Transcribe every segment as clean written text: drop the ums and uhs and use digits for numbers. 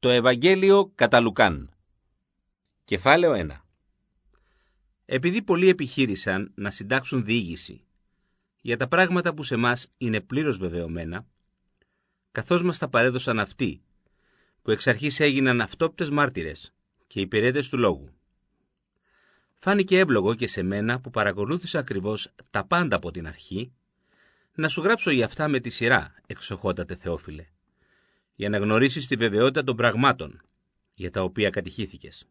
Το Ευαγγέλιο κατά Λουκάν. Κεφάλαιο 1. Επειδή πολλοί επιχείρησαν να συντάξουν διήγηση για τα πράγματα που σε μας είναι πλήρως βεβαιωμένα, καθώς μας τα παρέδωσαν αυτοί, που εξ αρχής έγιναν αυτόπτες μάρτυρες και υπηρέτες του λόγου. Φάνηκε εύλογο και σε μένα, που παρακολούθησα ακριβώς τα πάντα από την αρχή, να σου γράψω για αυτά με τη σειρά, εξοχότατε Θεόφιλε, για να γνωρίσεις τη βεβαιότητα των πραγμάτων για τα οποία κατηχήθηκες.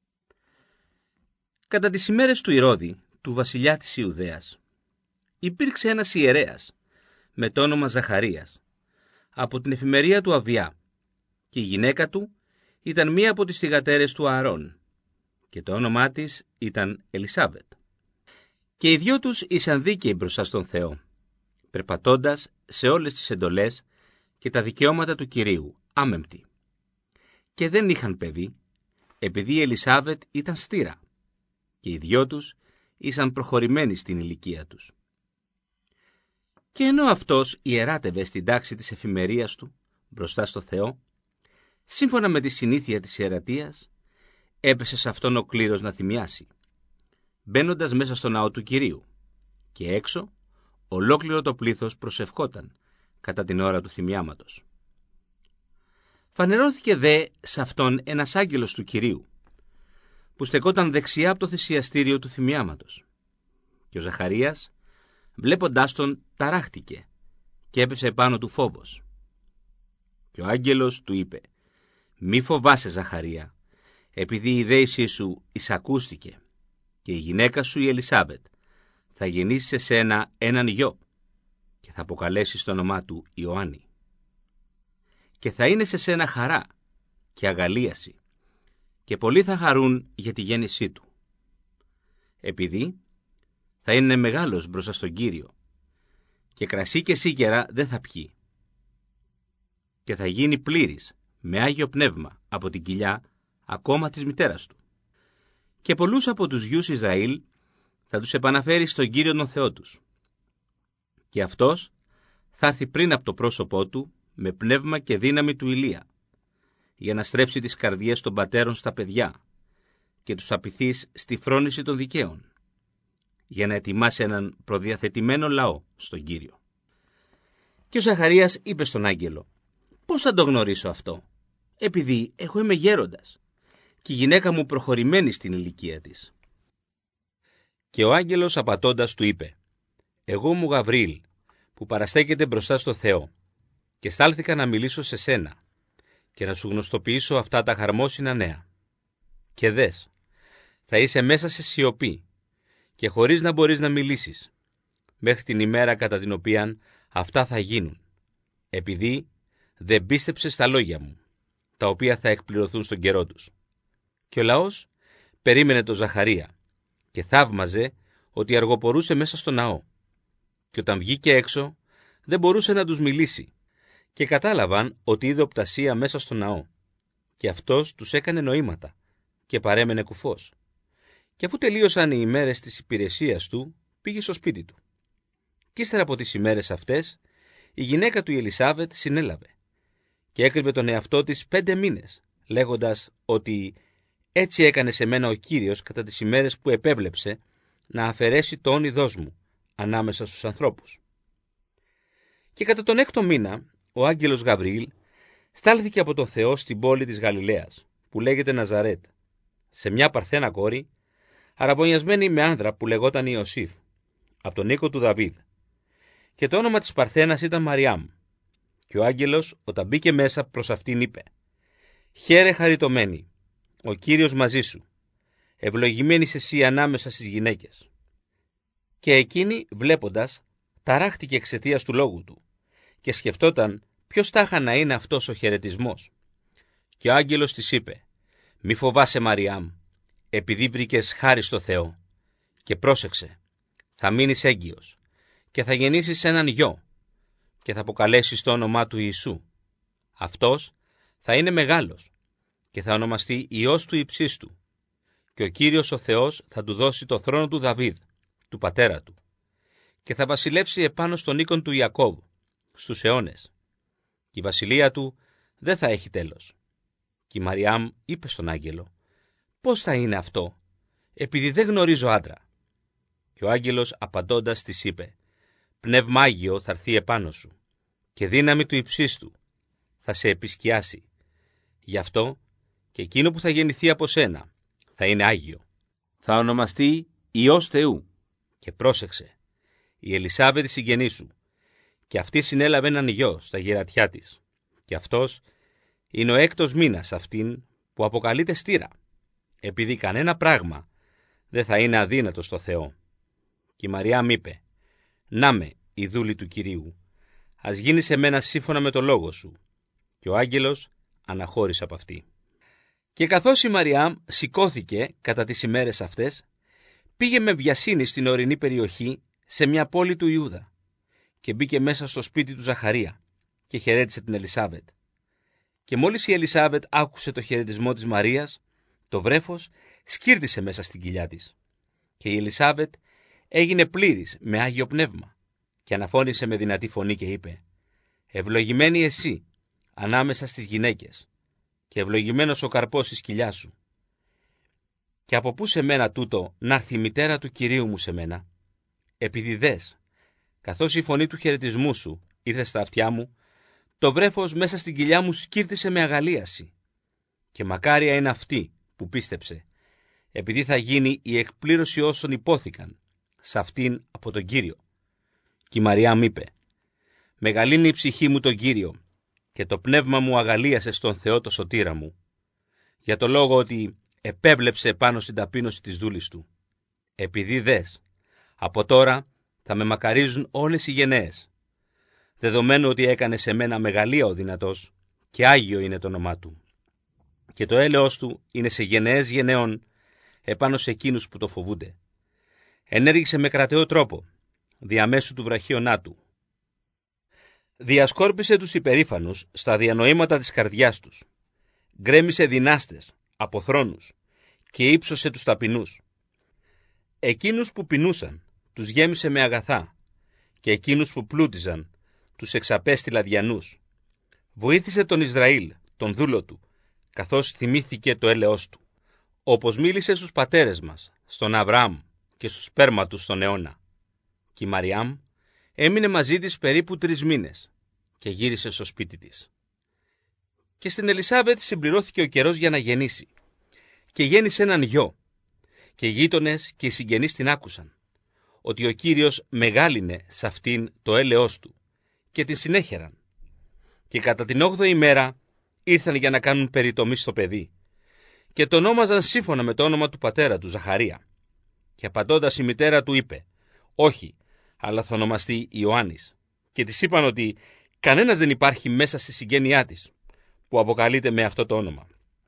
Κατά τις ημέρες του Ηρώδη, του βασιλιά της Ιουδαίας, υπήρξε ένας ιερέας με το όνομα Ζαχαρίας, από την εφημερία του Αβιά, και η γυναίκα του ήταν μία από τις θυγατέρες του Ααρών, και το όνομά της ήταν Ελισάβετ. Και οι δυο τους ήσαν δίκαιοι μπροστά στον Θεό, περπατώντας σε όλες τις εντολές και τα δικαιώματα του Κυρίου, άμεμπτοι. Και δεν είχαν παιδί, επειδή η Ελισάβετ ήταν στήρα, και οι δυο τους ήσαν προχωρημένοι στην ηλικία τους. Και ενώ αυτός ιεράτευε στην τάξη της εφημερίας του μπροστά στο Θεό, σύμφωνα με τη συνήθεια της ιερατείας, έπεσε σε αυτόν ο κλήρος να θυμιάσει, μπαίνοντας μέσα στο ναό του Κυρίου, και έξω ολόκληρο το πλήθος προσευχόταν κατά την ώρα του θυμιάματος. Φανερώθηκε δε σε αυτόν ένας άγγελος του Κυρίου, που στεκόταν δεξιά από το θυσιαστήριο του θυμιάματος. Και ο Ζαχαρίας, βλέποντάς τον, ταράχτηκε και έπεσε επάνω του φόβος. Και ο άγγελος του είπε: «Μη φοβάσαι, Ζαχαρία, επειδή η δέησή σου εισακούστηκε, και η γυναίκα σου η Ελισάβετ θα γεννήσει σε σένα έναν γιο, και θα αποκαλέσεις το όνομά του Ιωάννη. Και θα είναι σε σένα χαρά και αγαλίαση, και πολλοί θα χαρούν για τη γέννησή του. Επειδή θα είναι μεγάλος μπροστά στον Κύριο, και κρασί και σίκερα δεν θα πιει, και θα γίνει πλήρης με Άγιο Πνεύμα από την κοιλιά ακόμα της μητέρας του. Και πολλούς από τους γιους Ισραήλ θα τους επαναφέρει στον Κύριο τον Θεό τους. Και αυτός θα έρθει πριν από το πρόσωπό του με πνεύμα και δύναμη του Ηλία, για να στρέψει τις καρδιές των πατέρων στα παιδιά και τους απειθείς στη φρόνηση των δικαίων, για να ετοιμάσει έναν προδιαθετημένο λαό στον Κύριο». Και ο Ζαχαρίας είπε στον άγγελο: «Πώς θα το γνωρίσω αυτό, επειδή εγώ είμαι γέροντας και η γυναίκα μου προχωρημένη στην ηλικία της?» Και ο άγγελος απατώντας του είπε: «Εγώ μου Γαβρίλ, που παραστέκεται μπροστά στο Θεό, και στάλθηκα να μιλήσω σε σένα και να σου γνωστοποιήσω αυτά τα χαρμόσυνα νέα. Και δες, θα είσαι μέσα σε σιωπή και χωρίς να μπορείς να μιλήσεις, μέχρι την ημέρα κατά την οποία αυτά θα γίνουν, επειδή δεν πίστεψες στα λόγια μου, τα οποία θα εκπληρωθούν στον καιρό τους». Και ο λαός περίμενε τον Ζαχαρία και θαύμαζε ότι αργοπορούσε μέσα στο ναό. Και όταν βγήκε έξω, δεν μπορούσε να τους μιλήσει, και κατάλαβαν ότι είδε οπτασία μέσα στο ναό. Και αυτός τους έκανε νοήματα και παρέμενε κουφός. Και αφού τελείωσαν οι ημέρες της υπηρεσίας του, πήγε στο σπίτι του. Και ύστερα από τις ημέρες αυτές, η γυναίκα του η Ελισάβετ συνέλαβε και έκρυβε τον εαυτό της 5 μήνες, λέγοντας ότι «Έτσι έκανε σε μένα ο Κύριος κατά τις ημέρες που επέβλεψε να αφαιρέσει το όνειδός μου ανάμεσα στους ανθρώπους». Και κατά τον 6ο μήνα, ο άγγελος Γαβριήλ στάλθηκε από τον Θεό στην πόλη της Γαλιλαίας, που λέγεται Ναζαρέτ, σε μια παρθένα κόρη, αραβωνιασμένη με άνδρα που λεγόταν Ιωσήφ, από τον οίκο του Δαβίδ. Και το όνομα της παρθένας ήταν Μαριάμ. Και ο άγγελος, όταν μπήκε μέσα προς αυτήν, είπε: «Χαίρε χαριτωμένη, ο Κύριος μαζί σου, ευλογημένη είσαι εσύ ανάμεσα στις γυναίκες». Και εκείνη, βλέποντας, ταράχτηκε εξαιτίας του λόγου του, και σκεφτόταν ποιος τάχα να είναι αυτός ο χαιρετισμός. Και ο άγγελος της είπε: «Μη φοβάσαι, Μαριάμ, επειδή βρήκες χάρη στο Θεό, και πρόσεξε, θα μείνεις έγκυος και θα γεννήσεις έναν γιο, και θα αποκαλέσεις το όνομά του Ιησού. Αυτός θα είναι μεγάλος και θα ονομαστεί Υιός του Υψίστου, και ο Κύριος ο Θεός θα του δώσει το θρόνο του Δαβίδ, του πατέρα του, και θα βασιλεύσει επάνω στον οίκον του Ιακώβ στους αιώνες, και η βασιλεία του δεν θα έχει τέλος». Και η Μαριάμ είπε στον άγγελο: «Πώς θα είναι αυτό, επειδή δεν γνωρίζω άντρα?» Και ο άγγελος απαντώντας της είπε: «Πνεύμα Άγιο θα έρθει επάνω σου και δύναμη του υψίστου θα σε επισκιάσει. Γι' αυτό και εκείνο που θα γεννηθεί από σένα θα είναι Άγιο. Θα ονομαστεί Υιός Θεού». Και πρόσεξε, η Ελισάβετ η συγγενή σου, και αυτή συνέλαβε έναν γιο στα γερατιά της, και αυτός είναι ο 6ος μήνας αυτήν που αποκαλείται στήρα, επειδή κανένα πράγμα δεν θα είναι αδύνατο στο Θεό. Και η Μαριάμ είπε: «Να με, η δούλη του Κυρίου, ας γίνει σε μένα σύμφωνα με το λόγο σου». Και ο άγγελος αναχώρησε από αυτή. Και καθώς η Μαριάμ σηκώθηκε κατά τις ημέρες αυτές, πήγε με βιασύνη στην ορεινή περιοχή σε μια πόλη του Ιούδα και μπήκε μέσα στο σπίτι του Ζαχαρία και χαιρέτησε την Ελισάβετ. Και μόλις η Ελισάβετ άκουσε το χαιρετισμό της Μαρίας, το βρέφος σκύρτησε μέσα στην κοιλιά της. Και η Ελισάβετ έγινε πλήρης με Άγιο Πνεύμα και αναφώνησε με δυνατή φωνή και είπε: «Ευλογημένη εσύ ανάμεσα στις γυναίκες και ευλογημένος ο καρπός της κοιλιάς σου. Και από πού σε μένα τούτο να έρθει η μητέρα του Κυρίου μου σε μένα? Επειδή δες, καθώς η φωνή του χαιρετισμού σου ήρθε στα αυτιά μου, το βρέφος μέσα στην κοιλιά μου σκύρτησε με αγαλίαση. Και μακάρια είναι αυτή που πίστεψε, επειδή θα γίνει η εκπλήρωση όσων υπόθηκαν σε αυτήν από τον Κύριο». Και η Μαριάμ είπε: «Μεγαλύνει η ψυχή μου τον Κύριο και το πνεύμα μου αγαλίασε στον Θεό το σωτήρα μου, για το λόγο ότι επέβλεψε πάνω στην ταπείνωση της δούλης του. Επειδή δες, από τώρα θα με μακαρίζουν όλες οι γενναίες, δεδομένου ότι έκανε σε μένα μεγαλεία ο δυνατός και Άγιο είναι το όνομά του. Και το έλεος του είναι σε γενναίες γενναίων επάνω σε εκείνους που το φοβούνται. Ενέργησε με κρατεό τρόπο, διαμέσου του βραχίωνά του. Διασκόρπισε τους υπερήφανους στα διανοήματα της καρδιάς τους. Γκρέμισε δυνάστες από θρόνους και ύψωσε τους ταπεινούς. Εκείνους που πεινούσαν τους γέμισε με αγαθά και εκείνους που πλούτιζαν τους εξαπέστη λαδιανούς. Βοήθησε τον Ισραήλ, τον δούλο του, καθώς θυμήθηκε το έλεος του, όπως μίλησε στους πατέρες μας, στον Αβραάμ και στους σπέρμα του στον αιώνα». Και η Μαριάμ έμεινε μαζί της περίπου 3 μήνες και γύρισε στο σπίτι της. Και στην Ελισάβετ συμπληρώθηκε ο καιρός για να γεννήσει και γέννησε έναν γιο. Και οι γείτονες και οι συγγενείς την άκουσαν, ότι ο Κύριος μεγάλυνε σε αυτήν το έλεος του και την συνέχεραν. Και κατά την 8η ημέρα ήρθαν για να κάνουν περιτομή στο παιδί και το ονόμαζαν σύμφωνα με το όνομα του πατέρα του Ζαχαρία. Και απαντώντας η μητέρα του είπε: «Όχι, αλλά θα ονομαστεί Ιωάννης». Και της είπαν ότι κανένας δεν υπάρχει μέσα στη συγγένειά της που αποκαλείται με αυτό το όνομα.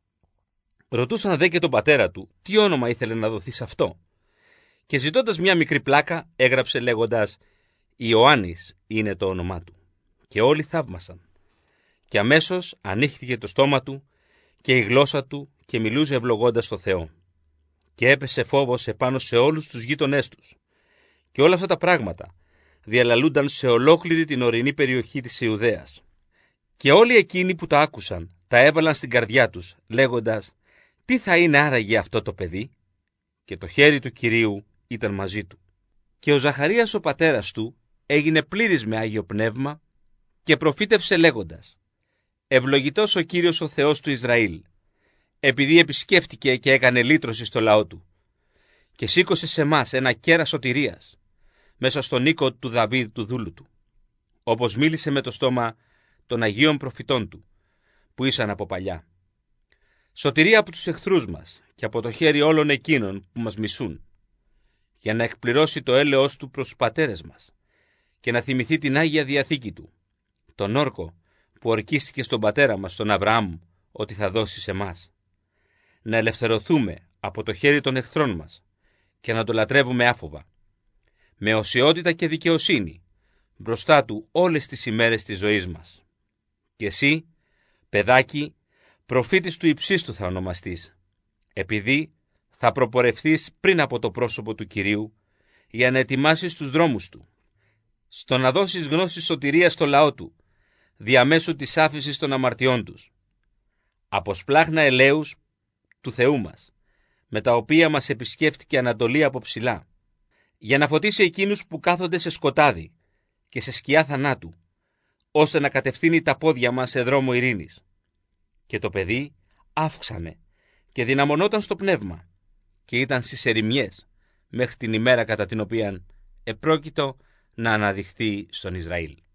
Ρωτούσαν δε και τον πατέρα του τι όνομα ήθελε να δοθεί σε αυτό. Και ζητώντας μια μικρή πλάκα έγραψε λέγοντας: «Ιωάννης είναι το όνομά του». Και όλοι θαύμασαν. Και αμέσως ανοίχθηκε το στόμα του και η γλώσσα του και μιλούσε ευλογώντας το Θεό. Και έπεσε φόβος επάνω σε όλους τους γείτονές τους. Και όλα αυτά τα πράγματα διαλαλούνταν σε ολόκληρη την ορεινή περιοχή της Ιουδαίας. Και όλοι εκείνοι που τα άκουσαν τα έβαλαν στην καρδιά τους, λέγοντας: «Τι θα είναι άραγε αυτό το παιδί?» Και το χέρι του Κυρίου ήταν μαζί του. Και ο Ζαχαρίας ο πατέρας του έγινε πλήρης με Άγιο Πνεύμα και προφήτευσε λέγοντας: «Ευλογητός ο Κύριος ο Θεός του Ισραήλ, επειδή επισκέφτηκε και έκανε λύτρωση στο λαό του και σήκωσε σε μας ένα κέρας σωτηρίας μέσα στον οίκο του Δαβίδ του δούλου του, όπως μίλησε με το στόμα των Αγίων προφητών του που ήσαν από παλιά. Σωτηρία από τους εχθρούς μας και από το χέρι όλων εκείνων που μας μισούν, για να εκπληρώσει το έλεος του προς τους πατέρες μας και να θυμηθεί την Άγια Διαθήκη του, τον όρκο που ορκίστηκε στον πατέρα μας, τον Αβραάμ, ότι θα δώσει σε μας, να ελευθερωθούμε από το χέρι των εχθρών μας και να το λατρεύουμε άφοβα, με οσιότητα και δικαιοσύνη, μπροστά του όλες τις ημέρες της ζωής μας. Και εσύ, παιδάκι, προφήτης του υψίστου θα ονομαστείς, επειδή θα προπορευθείς πριν από το πρόσωπο του Κυρίου για να ετοιμάσεις τους δρόμους του, στο να δώσεις γνώση σωτηρίας στο λαό του, διαμέσου της άφησης των αμαρτιών τους. από σπλάχνα ελέους του Θεού μας, με τα οποία μας επισκέφτηκε Ανατολή από ψηλά, για να φωτίσει εκείνους που κάθονται σε σκοτάδι και σε σκιά θανάτου, ώστε να κατευθύνει τα πόδια μας σε δρόμο ειρήνης. Και το παιδί αύξανε και δυναμωνόταν στο πνεύμα και ήταν στις ερημιές μέχρι την ημέρα κατά την οποία επρόκειτο να αναδειχθεί στον Ισραήλ.